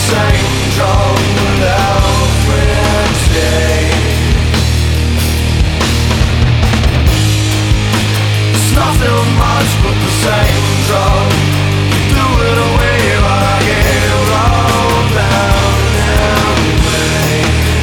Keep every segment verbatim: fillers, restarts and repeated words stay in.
same drum without flinching. It's nothing much but the same drum. You threw it away, but I gave it all down anyway.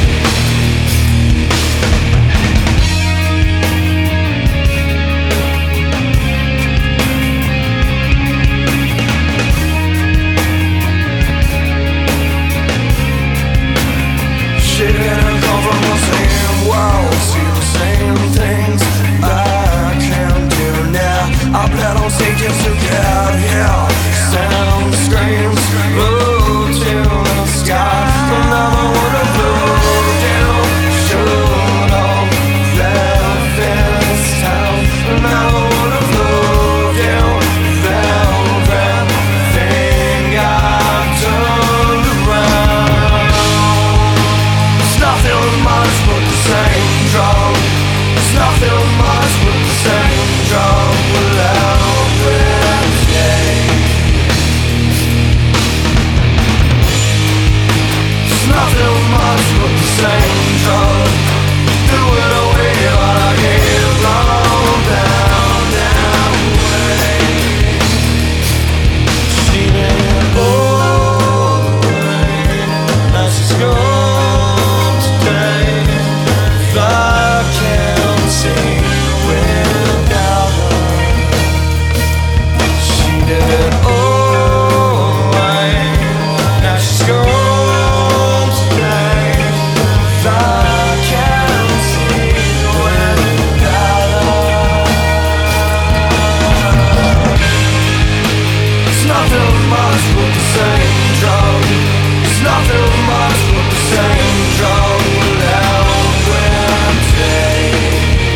Shit didn't come from the same world, see the same things I can't do now. I bled on stage just to get here. Sound screams, low to the sky. Another one of blue down. Should have left this town. Another one of blue down. Found that thing I turned around. It's nothing much but the same drum. It's nothing much but the same drum without flinching. It's nothing much but the same drum. Threw it away, but I gave it all down, down away. She went away, now she's gone today. I can't see without her. She did away, now she's gone today. I can't see without her. It's nothing much but the same drum. It's nothing much but the same drum without flinching.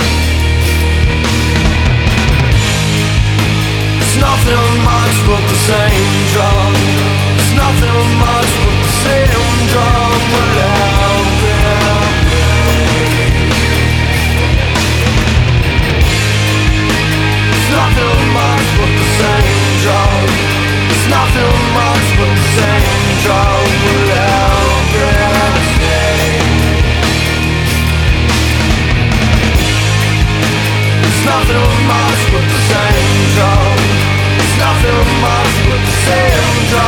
It's nothing much but the same drum. It's nothing much but the same drum without flinching. It's nothing much but the same drum. It's nothing much but the same drum without flinching. It's nothing much but the same drum. It's nothing much but the same drum.